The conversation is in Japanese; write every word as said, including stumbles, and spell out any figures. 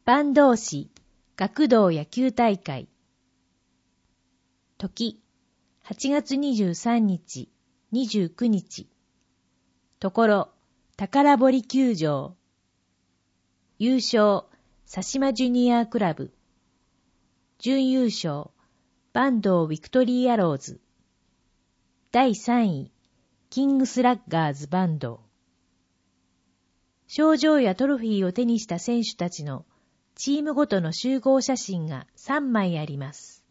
坂東市学童野球大会。時、はちがつにじゅうさんにち、にじゅうくにち。ところ、宝堀球場。優勝、佐島ジュニアクラブ。準優勝、坂東ウィクトリーアローズ。だいさんい、キングスラッガーズ坂東。賞状やトロフィーを手にした選手たちのチームごとの集合写真がさんまいあります。